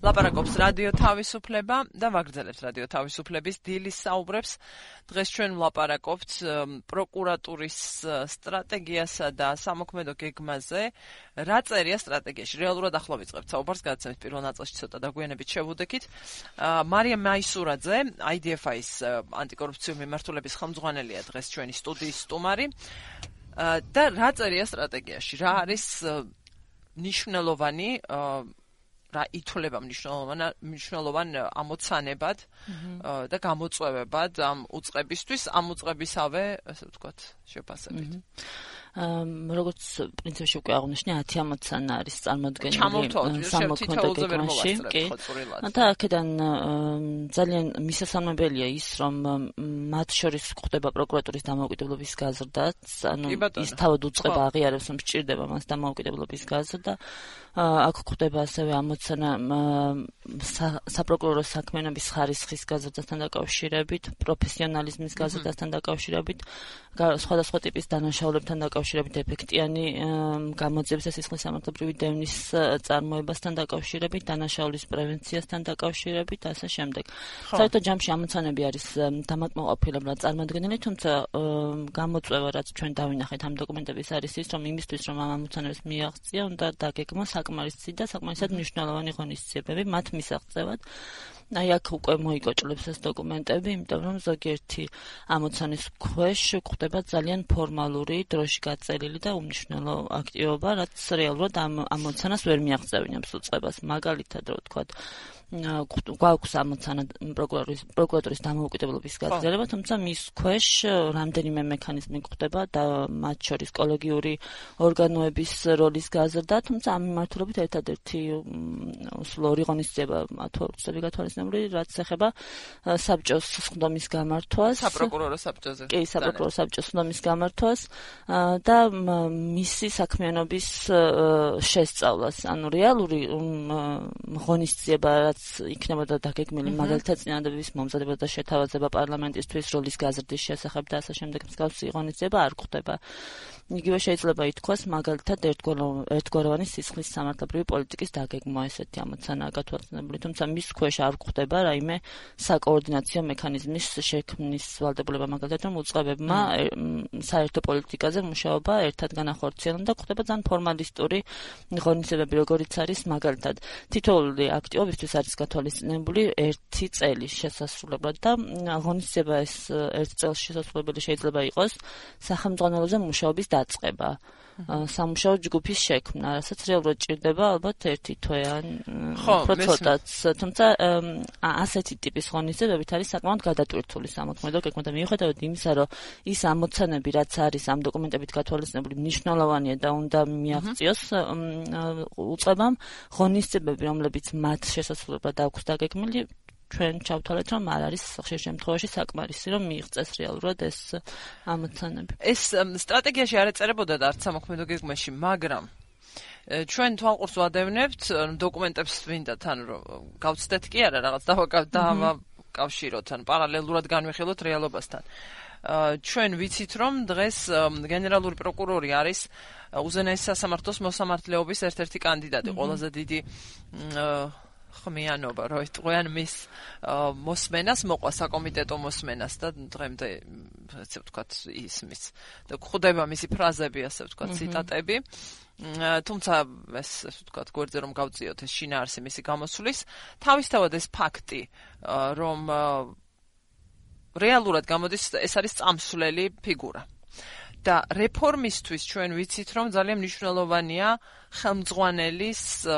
ლაპარაკობს რადიო თავისუფლება და ვაგრძელებთ რადიო თავისუფლების დილის საუბრებს. დღეს ჩვენ ვლაპარაკობთ პროკურატურის სტრატეგიასა და სამოქმედო გეგმაზე. რა წერია სტრატეგიაში? რეალურად ახლა ვიწყებთ საუბარს, გადაცემის პირველ ნაწილში ცოტა დაგვიანებით შევუდექით. მარიამ მაისურაძე, IDFI-ის ანტიკორუფციული მიმართულების ხელმძღვანელია დღეს ჩვენი სტუდიის სტუმარი. და რა წერია სტრატეგიაში? რა არის მნიშვნელოვანი რა ითვლება მნიშვნელოვან ამოცანებად და გამოწვევებად ამ უწყებისთვის, ამ უწყებისავე, ასე ვთქვათ, შეფასებით. როგორც პრინციპში უკვე აღნიშნე 10 ამოცანა არის წარმოდგენილი სამოქმედო გეგმაში. და აქედან ძალიან მისასალმებელია ის, რომ მათ შორის გვხვდება პროკურატურის დამოუკიდებლობის გაზრდაც, ანუ ის თავად უწყება აღიარებს, რომ სჭირდება მას დამოუკიდებლობის გაზრდა. აქ გვხვდება ასევე ამოცანა საპროკურორო საქმიანობის ხარისხის გაზრდასთან დაკავშირებით, პროფესიონალიზმის გაზრდასთან დაკავშირებით, სხვადასხვა ტიპის დანაშაულებთან დაკავშირებით, ეფექტიანი გამოძიების და სისხლის სამართლებრივი დევნის წარმოებასთან დაკავშირებით, დანაშაულის პრევენციასთან დაკავშირებით, ასე შემდეგ. საერთოდ ჯამში ამოცანები არის დამაკმაყოფილებლად წარმოდგენილი, თუმცა გამოწვევა, რაც ჩვენ დავინახეთ ამ დოკუმენტების არის ის, რომ იმისთვის, რომ ამ ამოცანებს მიაღწია, უნდა დაგეგმა საკმარისი და საკმარისად მნიშვნელოვანი ღონისძიებები მათ მისაღწევად. აი აქ უკვე მოიკოჭლებს ეს დოკუმენტები, იმიტომ რომ ზოგიერთი ამოცანის ქვეშ გვხვდება ძალიან ფორმალური, დროში გაწელილი და უმნიშვნელო აქტივობა, რაც რეალურად ამ ამოცანას ვერ მიაღწევინებს უწყებას. მაგალითად, რო ვთქვათ, გვაქვს ამოცანა პროკურატურის დამოუკიდებლობის გაგრძელება, თუმცა მის ქვეშ რამდენიმე მექანიზმი გვხვდება და მათ შორის კოლეგიური ორგანოების როლის გაზრდა, თუმცა ამ მიმართულებით ერთადერთი სლორი ღონისძიება ათვისები გათვალისწინებული, რაც ეხება საბჭოს სხდომის გამართვას, საპროკურორო საბჭოზე. კი, საპროკურორო საბჭოს სხდომის გამართვას და მისი საქმიანობის შესწავლას, ანუ რეალური ღონისძიება, რაც იქნებოდა დაგეგმილი მაგალითად წინადადების მომზადება და შეთავაზება პარლამენტისთვის როლის გაზრდის შესახებ და ასე შემდეგ მსგავსი ღონისძიება არ გვხვდება. იგივე შეიძლება ითქვას მაგალითად ერთგვაროვანი სისხლის სამართლებრივი პოლიტიკის დაგეგმვა ესეთი ამოცანაა გათვალისწინებული, თუმცა მის ქვეშ არ გვხვდება რაიმე საკოორდინაციო მექანიზმის შექმნის ვალდებულება, მაგალითად რომ უწყებებმა საერთო პოლიტიკაზე მუშაობა ერთად განახორციელონ და გვხვდება ძალიან ფორმალისტური ღონისძიებები, როგორიც არის მაგალითად თითოეული აქტივობისთვის არის გათვალისწინებული 1 წელი შესასრულებლად და ღონისძიება ეს 1 წელს შესასრულებელი შეიძლება იყოს სახელმძღვანელოზე მუშაობის დაწყება, სამუშაო ჯგუფის შექმნა, რასაც რეალურად ჭირდება ალბათ 1 თვე ან უფრო ცოტაც, თუმცა ასეთი ტიპის ღონისძიებებით არის საკმაოდ გადატვირთული სამოქმედო გეგმა და მიუხედავად იმისა, რომ ის ამოცანები, რაც არის ამ დოკუმენტებით გათვალისწინებული, მნიშვნელოვანია და უნდა მიაღწიოს უწყებამ, ღონისძიებები, რომლებიც მათ შესასრულებლად აქვს დაგეგმილი, ჩვენ ჩავთვალეთ, რომ არ არის ხშირ შემთხვევაში საკმარისი, რომ მიიღწეს რეალურად ეს ამოცანები. ეს სტრატეგიაში არ ეწერებოდა და არც სამოქმედო გეგმაში, მაგრამ ჩვენ თვალყურს ვადევნებთ დოკუმენტებს ვინდა თან რომ გავცდეთ კი არა რაღაც დავაკავშიროთ ან პარალელურად განვიხილოთ რეალობასთან. ჩვენ ვიცით, რომ დღეს გენერალური პროკურორი არის უზენაესი სასამართლოს მოსამართლეობის ერთ-ერთი კანდიდატი, ყველაზე დიდი ხმიანობა, რომ ეტყვიან მის მოსმენას, მოყვა საკომიტეტო მოსმენას და დღემდე ასე ვთქვათ ისმის და გვხვდება მისი ფრაზები, ასე ვთქვათ, ციტატები. თუმცა ეს ასე ვთქვათ, გვერდზე რომ გავწიოთ ეს შინაარსი მისი გამოსვლის, თავისთავად ეს ფაქტი, რომ რეალურად გამოდის, ეს არის წამსვლელი ფიგურა. და რეფორმისთვის ჩვენ ვიცით, რომ ძალიან მნიშვნელოვანია ხელმძღვანელის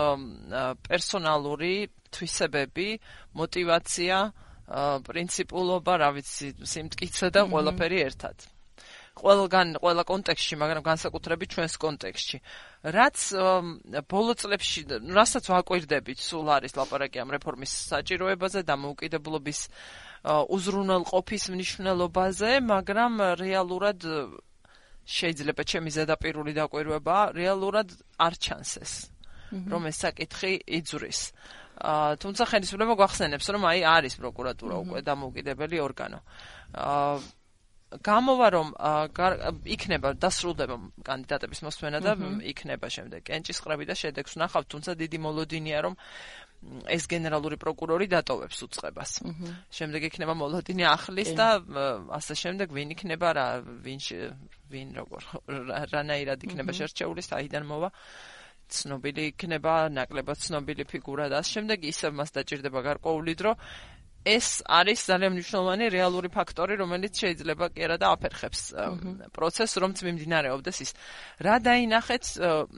პერსონალური თვისებები, мотиваცია, პრინციპულობა, რა ვიცი, სიმტკიცე და ყველაფერი ერთად. ყველა კონტექსტში, მაგრამ განსაკუთრებით ჩვენს კონტექსტში. რაც ბოლო წლებში, რასაც ვაკვირდებით, სულ არის ლაპარაკი ამ რეფორმის საჭიროებაზე, დამოუკიდებლობის უზრუნველყოფის მნიშვნელობაზე, მაგრამ რეალურად შეიძლება ჩემი ზედაპირული დაკვირვება, რეალურად არ ჩანს ეს, რომ ეს საკითხი იძვრის. თუმცა ხელისუფლება გვახსენებს, რომ აი არის პროკურატურა უკვე დამოუკიდებელი ორგანო. გამოვა რომ იქნება დასრულდება კანდიდატების მოსმენა და იქნება შემდეგ კენჭისყრები და შედეგს ვნახავთ, თუმცა დიდი მოლოდინია რომ ეს გენერალური პროკურორი დატოვებს უწყებას. შემდეგ იქნება მოლოდინი ახლის და ასე შემდეგ ვინ იქნება ვინ როგორ რანაირად იქნება შერჩეული, საიდან მოვა ცნობილი იქნება, ნაკლებად ცნობილი ფიგურა და შემდეგ ისევ მას დაჭირდება გარკვეული დრო. ეს არის ძალიან მნიშვნელოვანი რეალური ფაქტორი, რომელიც შეიძლება კი არა და აფერხებს პროცესს, რომც მიმდინარეობდეს ის. რა დაინახეთ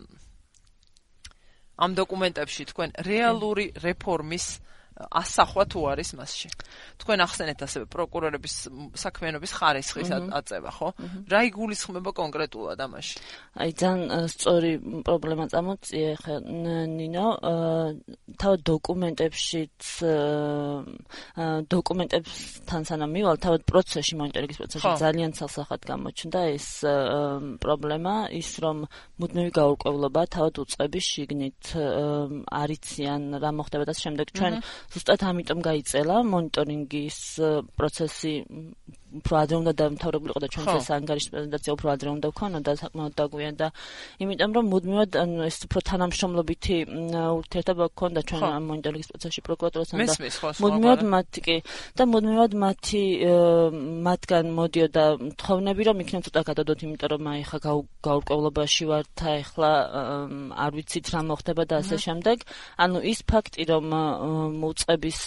ამ დოკუმენტებში თქვენ რეალური რეფორმის ასახვა თუ არის მასში. თქვენ ახსენეთ ასევე პროკურორების საქმიანობის ხარისხის აწევა, ხო? რა იგულისხმება კონკრეტულად ამაში? აი ძალიან სწორი პრობლემა წამოწია ხა ნინო, თავად დოკუმენტებთან სანამ მივალ, თავად პროცესში, მონიტორინგის პროცესში ძალიან ცალსახად გამოჩნდა ეს პრობლემა, ის რომ მუდმივი გაურკვევლობა თავად უწყების შიგნით არიციან რა მოხდება და შემდეგ ჩვენ ზუსტად ამიტომ გაიწელა მონიტორინგის პროცესი უფრო ადრე უნდა დამთავრებულიყო და ჩვენს ეს ანგარიშის პრეზენტაცია უფრო ადრე უნდა ვქონოდა საკმაოდ დაგვიანდა იმიტომ რომ მუდმივად ეს უფრო თანამშრომლობითი ურთიერთობა გქონდა ჩვენ ამ მონიტორინგის პროცესში პროკურატურასთან და მუდმივად მუდმივად მათგან მოდიოდა თხოვნები რომ იქნებ ცოტა გადადოთ იმიტომ რომ აი ხა გაურკვევლობაში ვართ ახლა არ ვიცით რა მოხდება და ასე შემდეგ ანუ ის ფაქტი რომ უწყების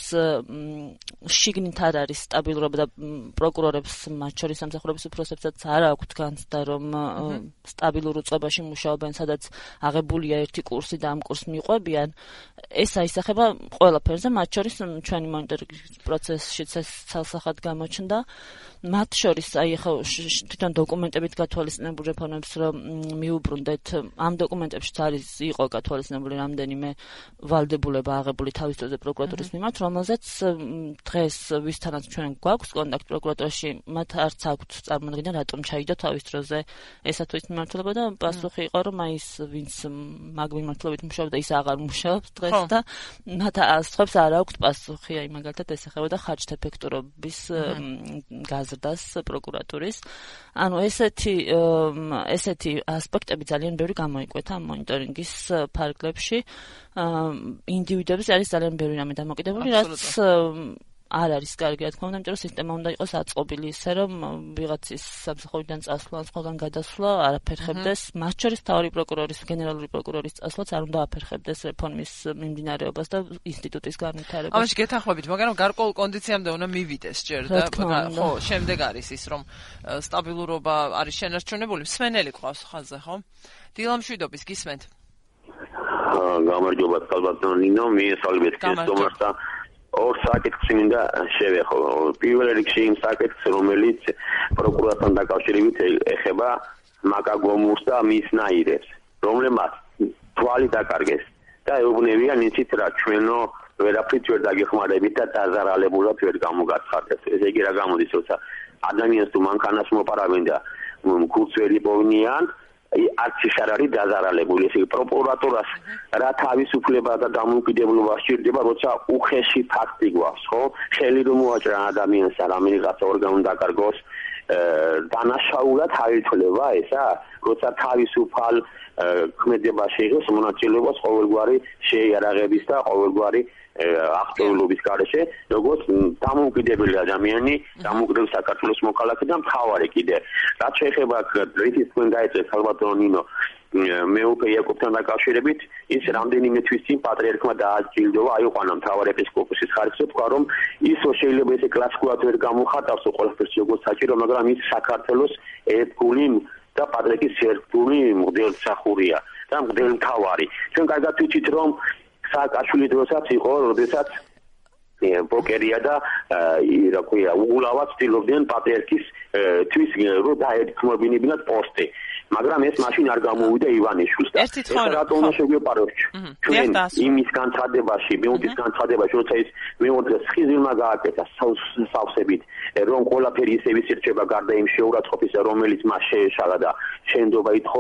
შიგნით არ არის სტაბილურობა და პროკურორებს მათ შორის სამსახურების უფროსებსაც არ აქვთ განცდა რომ სტაბილურ უწყებაში მუშაობენ სადაც აღებულია ერთი კურსი და ამ კურსს მიყვებიან ეს აისახება ყველაფერზე მათ შორის ჩვენი მონიტორინგის პროცესშიც ეს ცალსახად გამოჩნდა მათ შორის აი ხო თვითონ დოკუმენტებით გათვალისწინებულ რეფორმებს რომ მიუბრუნდეთ ამ დოკუმენტებშიც იყო გათვალისწინებული რამდენიმე ვალდებულება აღებული თავის დროზე პროკურატურის მიმართ რომელზეც დღეს ვისთანაც ჩვენ გვაქვს კონტაქტ პროკურატურაში მათ არც აქვთ წარმოდგენა რატომ ჩაიდო თავის დროზე ესა თუ ის მიმართულება და პასუხი იყო რომ აი ის ვინც მაგ მიმართულებით მუშაობდა ის აღარ მუშაობს დღეს და მათ ასხებს არ აქვთ პასუხი აი მაგალითად ეს ეხება ხარჯთა ეფექტურობის გაზრდას პროკურატურის ანუ ესეთი ასპექტები ძალიან ბევრი გამოიკვეთა ამ მონიტორინგის ფარგლებში ინდივიდების არის ძალიან ბევრი რამე დამოკიდებული რაც არ არის კარგი რა თქმა უნდა იმიტომ რომ სისტემა უნდა იყოს აწყობილი ისე რომ ვიღაცის სამსახურიდან წასვლა სხვაგან გადასვლა არაფერ ხებდეს მათ შორის მთავარი პროკურორის გენერალური პროკურორის წასვლაც არ უნდა აფერხებდეს რეფორმის მიმდინარეობას და ინსტიტუტის განვითარებას ამაში გეთანხმებით მაგრამ გარკვეულ კონდიციამდე უნდა მივიდეს ჯერ და ხო შემდეგ არის ის რომ სტაბილურობა არის შენარჩუნებული მსმენელი ყავს ხაზზე ხო დილამშვიდობის გისმენთ გამარჯობა ალბათ ნინო მიესალმეთ ქრისტომას და ორ საკითხს მინდა შევეხო. პირველ რიგში იმ საკითხს, რომელიც პროკურატურთან დაკავშირებით ეხება მაკაგომურს და მის ნაირებს, რომლებმაც თვალი დაკარგეს და ეუბნებიან იცით რა ჩვენო ვერაფრით ვერ დაგეხმარებით და დაზარალებულად ვერ გამოგაცხადეთ. ესე იგი რა გამოდის, როცა ადამიანს თუ მანქანას მოპარავენ და ქურდს ვერ იპოვნიან არც ის არ არის დაზარალებული. ესე იგი პროკურატურას რა თავისუფლება და დამოუკიდებლობა სჭირდება, როცა უხეში ფაქტი გვაქვს, ხო? ხელი რომ მოაჭრა ადამიანს რამენიღაცა ორგანო დაკარგოს, დანაშაულად აითვლება ესა, როცა თავისუფალ ქმედებაში იღებს მონაწილეობას ყოველგვარი შეიარაღების და ყოველგვარი აქტიურობის გარეშე, როგორც დამოუკიდებელი ადამიანი, დამოუკიდებელი საქართველოს მოქალაქე და მთავარი კიდე. რაც შეეხება რითიც თქვენ დაეწევთ ალბათ ნინო მეუღე იაკობთან დაკავშირებით, ის რამდენიმე თვის წინ პატრიარქმა დააჯილდოვა აიყვანა მთავარ ეპისკოპოსის ხარისხი, თქვა რომ ისო შეიძლება ესე კლასიკურად ვერ გამოხატავს ყველაფერს როგორც საჭირო, მაგრამ ის საქართველოს ერთგული და პატრიარქის ერთგული მღვდელმსახურია და მღვდელმთავარი. ჩვენ კარგად ვიცით რომ სააკაშვილი დროსაც იყო, როდესაც ბოკერია და რა ქვია, უგულავად ცდილობდნენ პატრიარქის თვის რო დაეთქმებინებინათ პოსტი. მაგრამ ეს მაშინ არ გამოვიდა ივანიშვილს და ეს რატომ უნდა შეგვეპაროს ჩვენ იმის განცხადებაში, მეუღლის განცხადებაში, როცა ის მეუღლეს ხიზილმა გააკეთა სავსებით, რომ ყველაფერი ისე ისირჩება გარდა იმ შეურაცხყოფისა, რომელიც მას შეეშალა და შენდობა ითხოვა,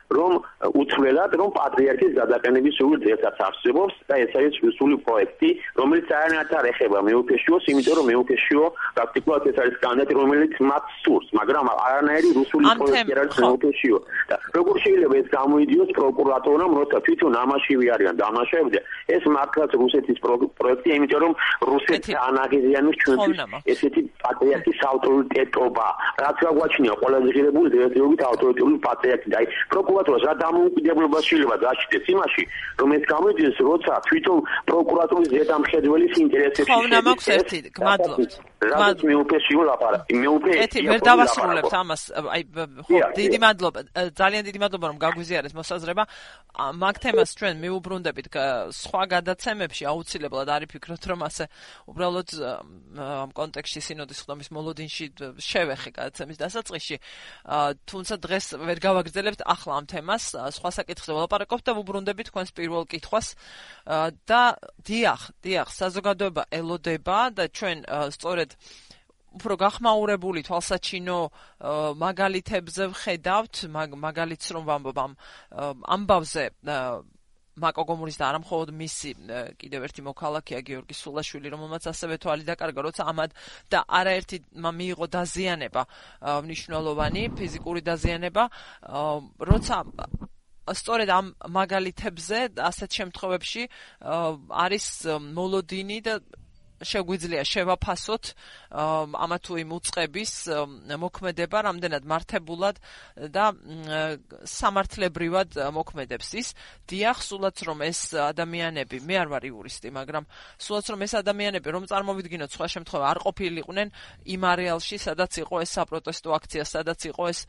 რომ უცვლელად რომ პატრიარქის გადაყენების სული დღესაც არსებობს და ეს არის სული პროექტი, რომელიც არანაირად არ ეხება მეუფეშიოს, იმიტომ რომ მეუფეშიო პრაქტიკულად ეს არის კანდიდატი, რომელიც მათ სურს, მაგრამ არანაირი რუსული პროექტი არ არის მეუფეშიო. და როგორ შეიძლება ეს გამოიდიოს პროკურატურამ, როცა თვითონ ამაშივე არიან დამნაშავეები, ეს მართლაც რუსეთის პროექტი, იმიტომ რომ რუსეთს ანაგეზიანებს ჩვენთვის ესეთი პატრიარქის ავტორიტეტობა, რაც გაგვაჩნია ყველაზე ღირებული დღესდღეობით ავტორიტეტული პატრიარქი და აი პროკურატურას რა დამოუკიდებლობა შეიძლება გააჩნდეს იმაში, რომ ეს გამოიძიოს, როცა თვითონ პროკურატურის ზედამხედველის ინტერესებში ხონა მაქვს ერთი, გმადლობთ. რაც მეუფეშიო ლაპარაკი, მეუფეშიო. ვერ დავასრულებთ ამას, აი ხო, დიდი მადლობა, ძალიან დიდი მადლობა რომ გაგვიზიარეთ მოსაზრება. მაგ თემას ჩვენ მიუბრუნდებით სხვა გადაცემებში, აუცილებლად არის ფიქრობთ რომ ასე უბრალოდ ამ კონტექსტში სინოდის ხდომის მოლოდინში შევეხე გადაცემის დასაწყისში. თუმცა დღეს ვერ გავაგრძელებთ ახლა ამ თემას, სხვა საკითხზე ვლაპარაკობთ და ვუბრუნდებით თქვენს პირველ კითხვას და დიახ, საზოგადოება ელოდება და ჩვენ სწორედ უფრო გახმაურებული თვალსაჩინო მაგალითებზე ვხედავთ, მაგალითს რომ ვამბობ ამ ამბავზე მაკო გომურის და არა მხოლოდ მისი კიდევ ერთი მოქალაქეა გიორგი სულაშვილი, რომელმაც ასევე თვალი დაკარგა, როცა ამად და არაერთი მიიღო დაზიანება, მნიშვნელოვანი ფიზიკური დაზიანება, როცა სწორედ ამ მაგალითებზე ასეთ შემთხვევებში არის მოლოდინი და შეგვიძლია შევაფასოთ ამა თუ იმ უწყების მოქმედება რამდენად მართებულად და სამართლებრივად მოქმედებს ის. დიახ, სულაც რომ ეს ადამიანები, მე არ ვარ იურისტი, მაგრამ სულაც რომ ეს ადამიანები რომ წარმოვიდგინოთ სხვა შემთხვევა არ ყოფილიყვნენ იმ არეალში, სადაც იყო ეს საპროტესტო აქცია, სადაც იყო ეს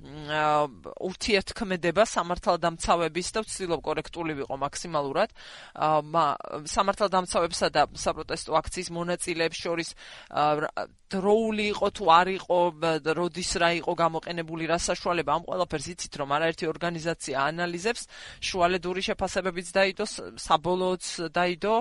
ურთიერთქმედება სამართალდამცავების და ვცდილობ კორექტული ვიყო მაქსიმალურად სამართალდამცავებსა და საპროტესტო აქციის მონაწილეებს შორის დროული იყო თუ არ იყო, როდის რა იყო გამოყენებული, რა საშუალება, ამ ყველაფერს იცით რომ არაერთი ორგანიზაცია ანალიზებს, შუალედური შეფასებებიც დაიდო, საბოლოოც დაიდო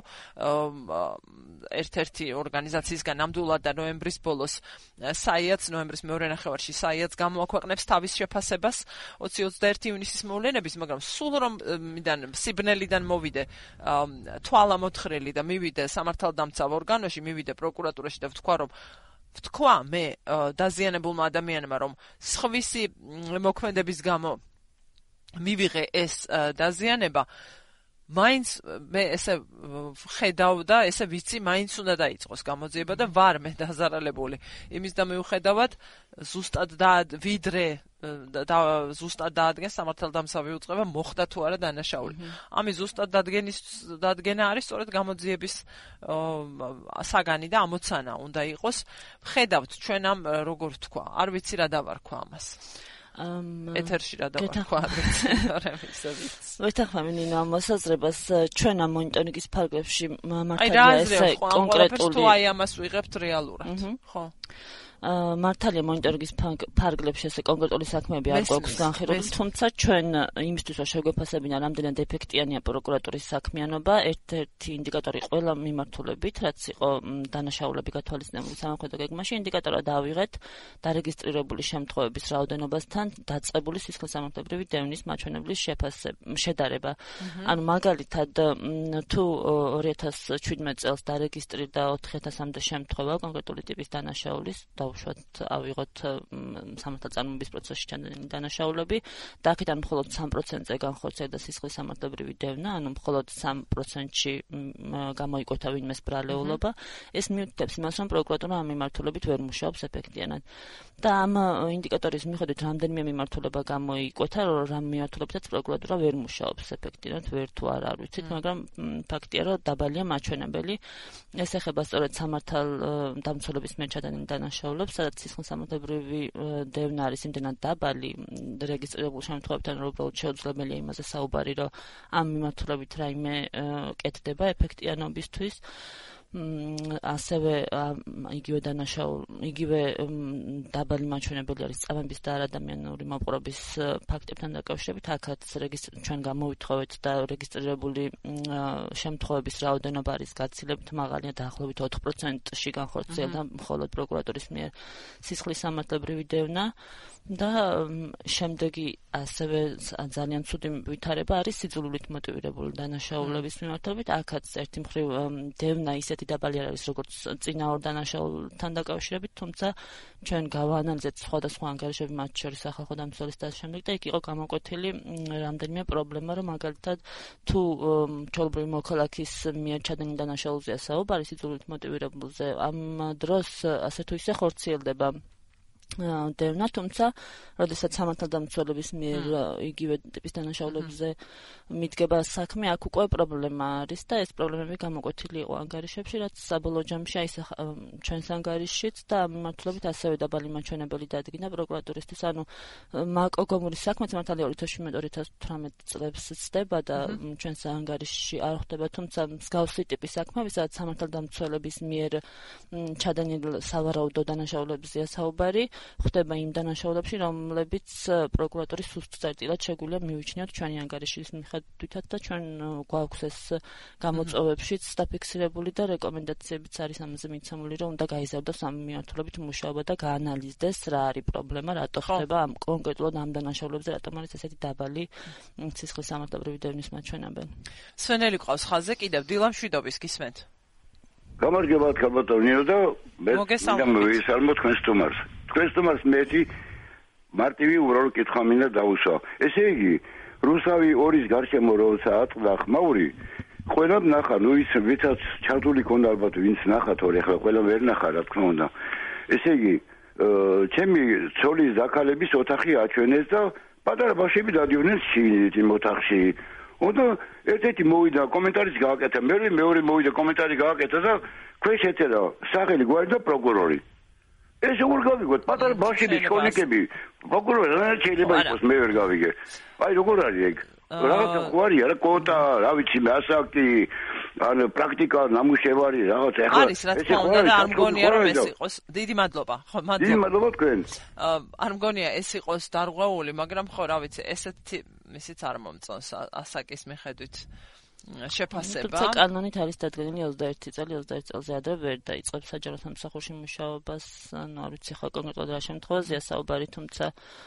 ერთ-ერთი ორგანიზაციისგან ნამდვილად და ნოემბრის ბოლოს საიაც, ნოემბრის მეორე ნახევარში საიაც გამოაქვეყნებს თავის შეფასებას 20-21 ივნისის მოვლენების, მაგრამ სულ რომ სიბნელიდან მოვიდე თვალამოთხრილი და მივიდე სამართალდამცავ ორგანოში, მივიდე პროკურატურაში და ვთქვა მე დაზიანებულმა ადამიანმა, რომ სხვისი მოქმედების გამო მივიღე ეს დაზიანება, მაინც მე ესე ხედავ და ესე ვიცი, მაინც უნდა დაიწყოს გამოძიება და ვარ მე დაზარალებული. იმის და მიუხედავად ზუსტად ვიდრე ზუსტად დაადგენს სამართალდამცავი უწყება, მოხდა თუ არა დანაშაული. ამის ზუსტად დადგენა არის სწორედ გამოძიების საგანი და ამოცანა უნდა იყოს. ხედავთ ჩვენ ამ როგორ ვთქვა, არ ვიცი რა დავარქვა ამას. ეთერში რა დავარქვა, არ ვიცი. ვეთანხმები ნინო ამ მოსაზრებას, ჩვენ ამ მონიტორინგის ფარგლებში მართალია ესე კონკრეტული თუ აი ამას ვიღებთ რეალურად, ხო? მართალია მონიტორინგის ფარგლებში ესე კონკრეტული საქმეები არ გვაქვს განხილული, თუმცა ჩვენ იმისთვის რომ შეგვეფასებინა რამდენად ეფექტიანია პროკურატურის საქმიანობა, ერთ-ერთი ინდიკატორი ყველა მიმართულებით, რაც იყო დანაშაულები გათვალისწინებული სამოქმედო გეგმაში, ინდიკატორად ავიღეთ დარეგისტრირებული შემთხვევების რაოდენობასთან დაწყებული სისხლისამართლებრივი დევნის მაჩვენებლის შედარება. ანუ მაგალითად თუ 2017 წელს დარეგისტრირდა 4000-მდე შემთხვევა კონკრეტული ტიპის დანაშაულის, ავიღოთ სამართალწარმოების პროცესში ჩანდენი დანაშაულები და აქედან მხოლოდ 3%-ზე განხორციელდა სისხლისამართლებრივი დევნა, ანუ მხოლოდ 3%-ში გამოიკვეთა ვინმეს ბრალეულობა. ეს მიუთითებს იმას, რომ პროკურატურა ამ მიმართულებით ვერ მუშაობს ეფექტიანად. და ამ ინდიკატორის მიხედვით რამდენიმე მიმართულება გამოიკვეთა, რომ მიმართულებითაც პროკურატურა ვერ მუშაობს ეფექტიანად, ვერ თუ არ ვიცით, მაგრამ ფაქტია, რომ დაბალია მაჩვენებელი. ეს ეხება სწორედ სამართალდამცველების მიერ ჩადენილ დანაშაულებს, სადაც სისხლისამართლებრივი დევნა არის იმდენად დაბალი რეგისტრირებულ შემთხვევებთან, რომ უბრალოდ შეუძლებელია იმაზე საუბარი, რომ ამ მიმართულებით რაიმე კეთდება ეფექტიანობისთვის. ასევე იგივე დაბალი მაჩვენებელი არის წამების და არადამიანური მოპყრობის ფაქტებთან დაკავშირებით. აქაც ჩვენ გამოვითხოვეთ და რეგისტრირებული შემთხვევების რაოდენობა არის გაცილებით მაღალი, დაახლოებით 4%-ში განხორციელდა მხოლოდ პროკურატურის მიერ სისხლის სამართლებრივი დევნა. და შემდეგი ასევე ძალიან ცუდი ვითარება არის სიძულვილით მოტივირებული დანაშაულების მიმართულებით. აქაც ერთი მხრივ დევნა ისეთი დაბალი არ არის როგორც წინა ორ დანაშაულთან დაკავშირებით, თუმცა ჩვენ გავაანალიზეთ სხვადასხვა ანგარიშები, მათ შორის სახალხო დამცველის და შემდეგ და იქ იყო გამოკვეთილი რამდენიმე პრობლემა, რომ მაგალითად თუ ჩვეულებრივი მოქალაქის მიერ ჩადენილ დანაშაულზეა საუბარი სიძულვილით მოტივირებულზე, ამ დროს ასე თუ ისე ხორციელდება დევნა, თუმცა როდესაც სამართალდამცველების მიერ იგივე ტიპის დანაშაულებზე მიდგება საქმე, აქ უკვე პრობლემა არის და ეს პრობლემები გამოკვეთილი იყო ანგარიშებში, რაც საბოლოო ჯამში აისახა ჩვენს ანგარიშშიც და ამ მიმართულებით ასევე დაბალი მაჩვენებელი დადგინდა პროკურატურისთვის. ანუ მაკოგომურის საქმეც მართალია 2017-2018 წლებს ცდება და ჩვენს ანგარიშში არ ხდება, თუმცა მსგავსი ტიპის საქმე, სადაც სამართალდამცველების მიერ ჩადენილ სავარაუდო დანაშაულებზეა საუბარი, ხდება იმ დანაშაულებში, რომლებიც პროკურატურის სუსტ წერტილად შეგვიძლია მივიჩნიოთ ჩვენი ანგარიშის მიხედვითაც და ჩვენ გვაქვს ეს გამოწვევებშიც დაფიქსირებული და რეკომენდაციებიც არის ამაზე მიცემული, რომ უნდა გაიზარდოს ამ მიმართულებით მუშაობა და გაანალიზდეს რა არის პრობლემა, რატო ხდება ამ კონკრეტულად ამ დანაშაულებზე, რატომ არის ესეთი დაბალი სისხლის სამართლებრივი დევნის მაჩვენებელი. სვენელი ყავს ხაზზე კიდევ დილამშვიდობის გისმენთ. გამარჯობა ქალბატონიო და მე მოგესალმებით თქვენ სტუმარს. თქვენ სტუმარს მეტი მარტივი უბრალო კითხვა მინდა დაუსვა. ესე იგი, რუსავი ორის გარშემო როცა ატყდა ხმაური, ყველამ ნახა, ნუ ის ვიცაც ჩართული ქონდა ალბათ ვინც ნახა თორე ახლა ყველა ვერ ნახა რა თქმა უნდა. ესე იგი, ჩემი ცოლის დაქალების ოთახი აჩვენეს და პატარა ბავშვები დადიოდნენ შიგნით იმ ოთახში. და ერთ-ერთი მოვიდა კომენტარის გააკეთა, მეორე მოვიდა კომენტარი გააკეთა და ქვეშ ეწერა სახელი გვარი და პროკურორი. ეს როგორ გავიგოთ? პატარა ბავშვები, შკოლნიკები, პროკურორი რა შეიძლება იყოს, მე ვერ გავიგე. აი როგორ არის ეგ? რაღაცა ხო არის რა კოტა, რა ვიცი, ასაკი, ან პრაქტიკა, ნამუშევარი, რაღაც ახლა არის რა თქმა უნდა და არ მგონია რომ ეს იყოს. დიდი მადლობა. ხო, მადლობა. დიდი მადლობა თქვენ. არ მგონია ეს იყოს დარღვეული, მაგრამ ხო რა ვიცი, ესეთი ისიც არ მომწონს ასაკის მიხედვით შეფასება. თუმცა კანონით არის დადგენილი 21 წელი, 21 წელზე ადრე ვერ დაიწყებს საჯარო სამსახურში მუშაობას, ანუ არ ვიცი ხო კონკრეტულად რა შემთხვევაზეა საუბარი, თუმცა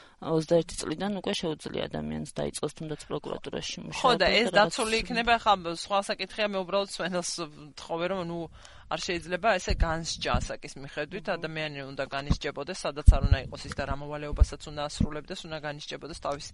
21 წლიდან უკვე შეუძლია ადამიანს დაიწყოს თუნდაც პროკურატურაში მუშაობა. ხო და ეს დაცული იქნება, ხა სხვა საკითხია, მე უბრალოდ სვენელს ვთხოვე რომ ნუ არ შეიძლება ესე განსჯა ასაკის მიხედვით, ადამიანი უნდა განისჯებოდეს, სადაც არ უნდა იყოს ის და რა მოვალეობასაც უნდა ასრულებდეს, უნდა განისჯებოდეს თავის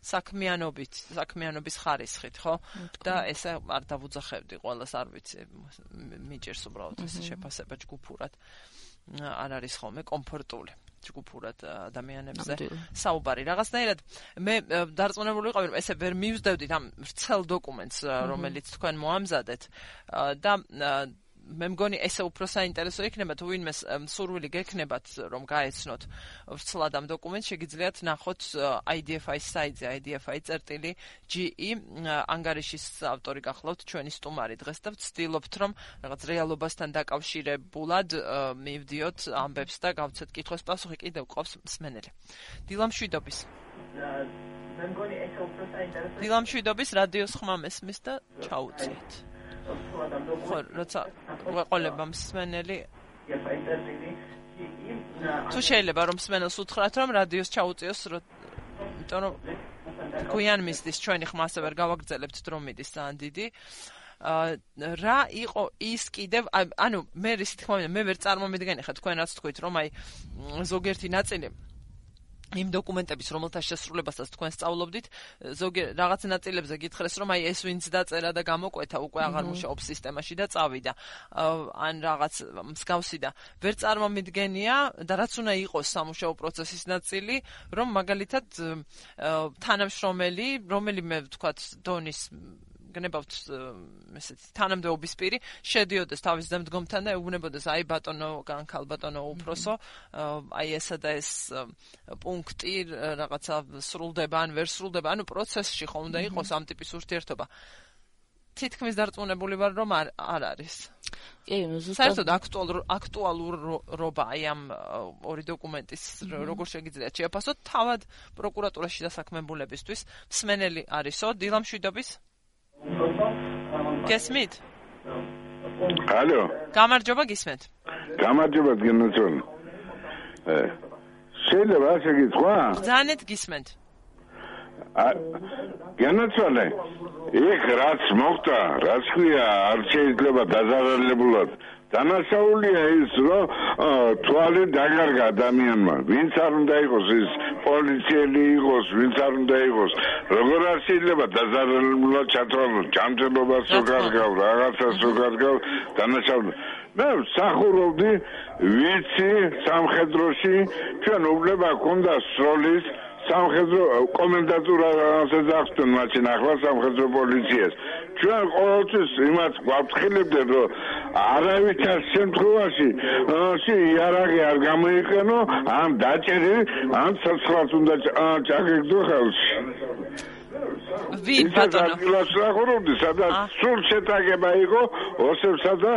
საქმიანობის ხარისხით, ხო? და ესე არ დავუძახებდი ყველას, არ ვიცი, მიჭირს უბრალოდ ეს შეფასება ჯგუფურად. არ არის ხოლმე კომფორტული ჯგუფურად ადამიანებზე საუბარი. რაღაცნაირად მე დარწმუნებული ვიყავი, რომ ესე ვერ მივსდევდით ამ ვრცელ დოკუმენტს, რომელიც თქვენ მოამზადეთ და მე მგონი ესე უფრო საინტერესო იქნება თუ ვინმეს სურვილი გექნებათ რომ გაეცნოთ ვრცლად ამ დოკუმენტს, შეგიძლიათ ნახოთ IDFI-ის საიტზე idfi.ge ანგარიშის ავტორი გახლავთ ჩვენი სტუმარი დღეს და ვცდილობთ რომ რაღაც რეალობასთან დაკავშირებულად მივდიოთ ამბებს და გავცეთ კითხვის პასუხი კიდევ ყავს მსმენელი. დილამშვიდობის. მე მგონი ესე უფრო საინტერესო. დილამშვიდობის რადიოს ხმა მესმის და ჩაუწიეთ. ხო, როცა ვეყოლება მსმენელი თუ შეიძლება რომ მსმენელს უთხრათ რომ რადიოს ჩაუწიოს, იმიტომ რომ გვიან მისდის ჩვენი ხმა ასე ვერ გავაგრძელებთ, დრო მიდის ძალიან დიდი. რა იყო ის კიდევ, ანუ მე ისეთი თქმა უნდა, მე ვერ წარმომიდგენი ხა თქვენ რაც თქვით, რომ აი ზოგიერთი ნაწილი იმ დოკუმენტების, რომელთა შესრულებასაც თქვენ სწავლობდით, რაღაც ნაწილებზე გითხრეს, რომ აი ეს ვინც დაწერა და გამოკვეთა, უკვე აღარ მუშაობს სისტემაში და წავიდა. ან რაღაც მსგავსი და ვერ წარმომიდგენია და რაც უნდა იყოს სამუშაო პროცესის ნაწილი, რომ მაგალითად თანამშრომელი, რომელიმე ვთქვათ დონის გნებავთ ესეთი თანამდებობის პირი შედიოდეს თავის დამდგომთან და ეუბნებოდეს აი ბატონო ქალბატონო უფროსო აი ესა და ეს პუნქტი რაღაცა სრულდება ან ვერ სრულდება, ანუ პროცესში ხო უნდა იყოს ამ ტიპის ურთიერთობა. თითქმის დარწმუნებული ვარ რომ არ არის. კი, ზუსტად აქტუალურობა აი ამ ორი დოკუმენტის როგორ შეგიძლიათ შეაფასოთ თავად პროკურატურაში დასაქმებულებისთვის მსმენელი არისო დილამშვიდობის გესმით? ალო. გამარჯობა გისმენთ. გამარჯობა გენოცონ. შეიძლება ასე გითხრა? ბრძანეთ გისმენთ. გენოცონე. იქ რაც მოხდა, რაც ქვია, არ შეიძლება დაზარალებულად. დანაშაულია ის, რომ თვალი დაგარგა ადამიანმა. ვინც არ უნდა იყოს ის პოლიციელი იყოს, ვინც არ უნდა იყოს. როგორ არ შეიძლება დაზარალებულად ჩათვალოს, ჯანმრთელობას უგარგავ, რაღაცას უგარგავ, დანაშაულია. მე ვსახურობდი ვიცი სამხედროში, ჩვენ უფლება გქონდა სროლის სამხედრო კომენდატურაზე ძახდნენ მაშინ ახლა სამხედრო პოლიციას. ჩვენ ყოველთვის იმას გვაფრთხილებდნენ, რომ არავითარ შემთხვევაში იარაღი არ გამოიყენო, ან დაჭერი, ან ცოცხლად უნდა ჩაგეგდო ხელში. ვინ ბატონო? ვსახურობდი, სადაც სულ შეტაკება იყო ოსებსა და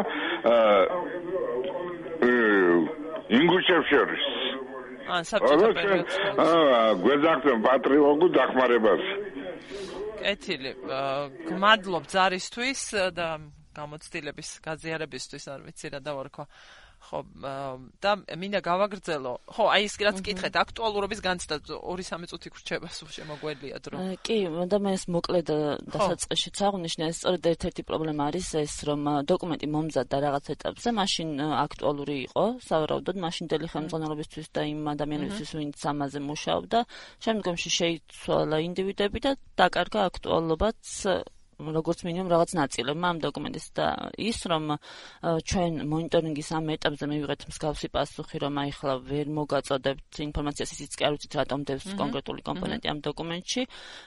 ინგუშებს შორის. საბჭოთა პერიოდს. გვეძახდნენ პატრიოტულ დახმარებას. კეთილი. გმადლობ ზარისთვის და გამოცდილების გაზიარებისთვის, არ ვიცი რა დავარქვა. ხო, და მინდა გავაგრძელო. ხო, აი ის რაც კითხეთ, აქტუალურობის განცდა 2-3 წუთი გრჩება, სულ შემოგვედია დრო. კი, და მე ეს მოკლედ დასაწყისშიც აღვნიშნე, ეს სწორედ ერთ-ერთი პრობლემა არის ეს, რომ დოკუმენტი მომზადდა რაღაც ეტაპზე, მაშინ აქტუალური იყო, სავარაუდოდ მაშინდელი ხელმძღვანელობისთვის და იმ ადამიანებისთვის, ვინც ამაზე მუშაობდა, შემდგომში შეიცვალა ინდივიდები და დაკარგა აქტუალობაც როგორც მინიმუმ რაღაც ნაწილებმა ამ დოკუმენტის და ის რომ ჩვენ მონიტორინგის ამ ეტაპზე მივიღეთ მსგავსი პასუხი რომ აი ხლა ვერ მოგაწოდებთ ინფორმაციას ისიც კი არ ვიცით რატომ დევს კონკრეტული კომპონენტი ამ დოკუმენტში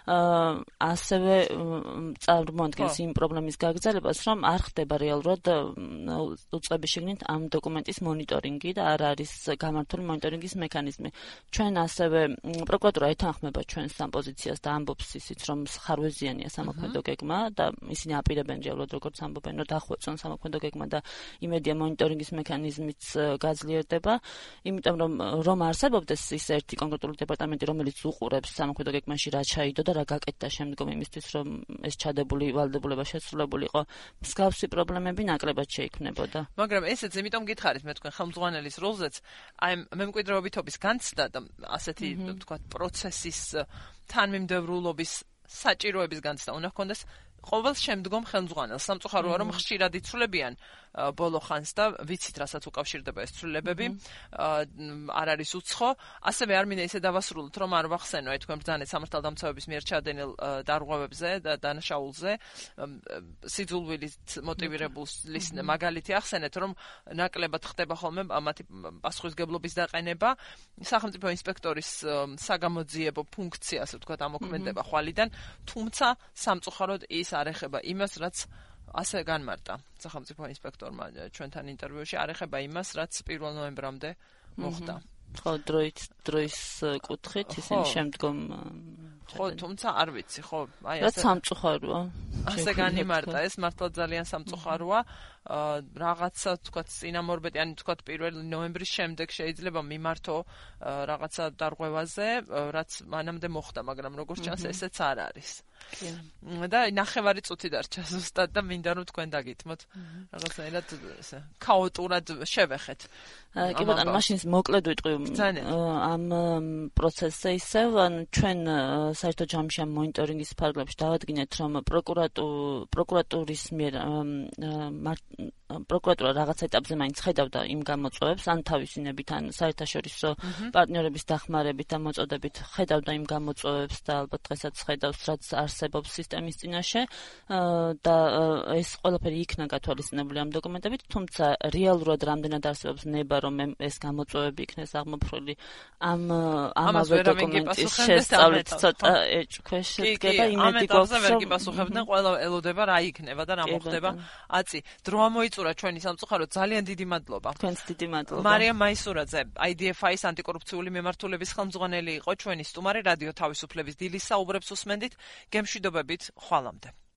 ასევე წარმოადგენს იმ პრობლემის გაგრძელებას რომ არ ხდება რეალურად უწყების შიგნით ამ დოკუმენტის მონიტორინგი და არ არის გამართული მონიტორინგის მექანიზმი ჩვენ ასევე პროკურატურა ეთანხმება ჩვენს ამ პოზიციას და ამბობს ისიც რომ ხარვეზიანია სამოქმედო გეგმა და ისინი აპირებენ რეალურად როგორც ამბობენ რომ დახვეწონ სამოქმედო გეგმა და იმედია მონიტორინგის მექანიზმიც გაძლიერდება იმიტომ რომ არსებობდეს ის ერთი კონკრეტული დეპარტამენტი რომელიც უყურებს სამოქმედო გეგმაში რა ჩაიდო და რა გაკეთდა შემდგომ იმისთვის რომ ეს ჩადებული ვალდებულება შესრულებულიყო მსგავსი პრობლემები ნაკლებად შეიქმნებოდა მაგრამ ესეც იმიტომ გითხარით მე თქვენ ხელმძღვანელის როლზეც აი მემკვიდრეობითობის განცდა და ასეთი თქვათ პროცესის თანმიმდევრულობის საჭიროების განცდა უნდა ჰქონდეს ყოველ შემდგომ ხელმძღვანელს სამწუხაროა რომ ხშირად იცვლებიან ბოლო ხანს და ვიცით რასაც უკავშირდება ეს ცვლილებები არ არის უცხო ასევე არ მინდა ისე დავასრულოთ რომ არ ვახსენო აი თქვენ ბრძანეთ სამართალდამცავების მიერ ჩადენილ დარღვევებზე და დანაშაულზე სიძულვილით მოტივირებულის მაგალითი ახსენეთ რომ ნაკლებად ხდება ხოლმე მათი პასუხისგებლობის დაყენება სახელმწიფო ინსპექტორის საგამოძიებო ფუნქცია ასე ვთქვათ ამოქმედება ხვალიდან თუმცა სამწუხაროდ ის არ ეხება იმას რაც ასე განმარტა სახელმწიფო ინსპექტორმა ჩვენთან ინტერვიუში არ ეხება იმას რაც 1 ნოემბრამდე მოხდა ხო დროის კუთხით ისინი შემდგომ ხო თუმცა არ ვიცი ხო აი ასე რაც სამწუხაროა ასე განიმარტა ეს მართლა ძალიან სამწუხაროა რაღაცა თქვათ წინამორბედი ან თქვათ 1 ნოემბრის შემდეგ შეიძლება მიმართო რაღაცა დარღვევაზე რაც მანამდე მოხდა მაგრამ როგორც ჩანს ესეც არ არის და 9 წუთი დარჩა ზუსტად და მინდა რომ თქვენ დაგითმოთ რაღაცაერად ქაოტურად შევეხეთ კი ბატონო მაშინ მოკლედ ვიტყვი ამ პროცესზე ისევ ან ჩვენ საერთო ჯამში ამ მონიტორინგის ფარგლებში დავადგინეთ რომ პროკურატურის მიერ პროკურატურა რაღაც ეტაპზე მაინც ხედავდა იმ გამოწვევებს ან თავისინებით ან საერთაშორისო პარტნიორების დახმარებით და მოწოდებით ხედავდა იმ გამოწვევებს და ალბათ დღესაც ხედავს რაც არსებობს სისტემის წინაშე და ეს ყველაფერი იქნა გათვალისწინებული ამ დოკუმენტებით თუმცა რეალურად რამდენად არსებობს ნება რომ ეს გამოწვევები იქნეს აღმოფხვრილი ამავე დოკუმენტის შესწავლით ცოტა ეჭქვეშ შედგება იმედი გვაქვს რომ ვერ გიპასუხებდნენ ყველა ელოდება რა იქნება და რა მოხდება აწი დრო ამოიწურა ჩვენი სამწუხაროდ ძალიან დიდი მადლობა თქვენს დიდი მადლობა მარიამ მაისურაძე IDFI-ის ანტიკორუფციული მემართულების ხელმძღვანელი იყო ჩვენი სტუმარი რადიო თავისუფლების დილის საუბრებს უსმენდით გემშვიდობებით ხვალამდე